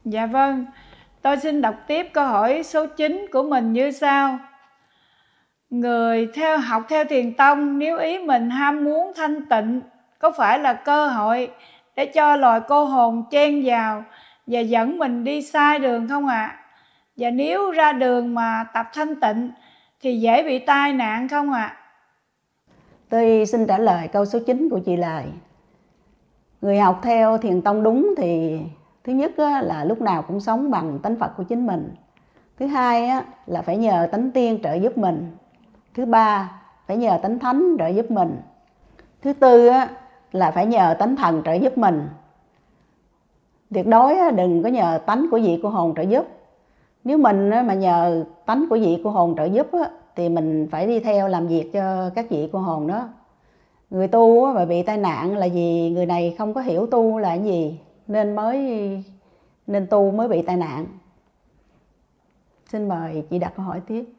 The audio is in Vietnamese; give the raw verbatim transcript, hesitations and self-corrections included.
Dạ vâng, tôi xin đọc tiếp câu hỏi số chín của mình như sau. Người theo học theo Thiền tông, nếu ý mình ham muốn thanh tịnh, có phải là cơ hội để cho loài cô hồn chen vào và dẫn mình đi sai đường không ạ? À? Và nếu ra đường mà tập thanh tịnh thì dễ bị tai nạn không ạ? À? Tôi xin trả lời câu số chín của chị Lời. Người học theo Thiền tông đúng thì thứ nhất là lúc nào cũng sống bằng tánh Phật của chính mình. Thứ hai là phải nhờ tánh tiên trợ giúp mình. Thứ ba phải nhờ tánh thánh trợ giúp mình. Thứ tư là phải nhờ tánh thần trợ giúp mình. Tuyệt đối đừng có nhờ tánh của vị cô hồn trợ giúp. Nếu mình mà nhờ tánh của vị cô hồn trợ giúp thì mình phải đi theo làm việc cho các vị cô hồn đó. Người tu mà bị tai nạn là vì người này không có hiểu tu là cái gì, nên mới nên tu mới bị tai nạn. Xin mời chị đặt câu hỏi tiếp.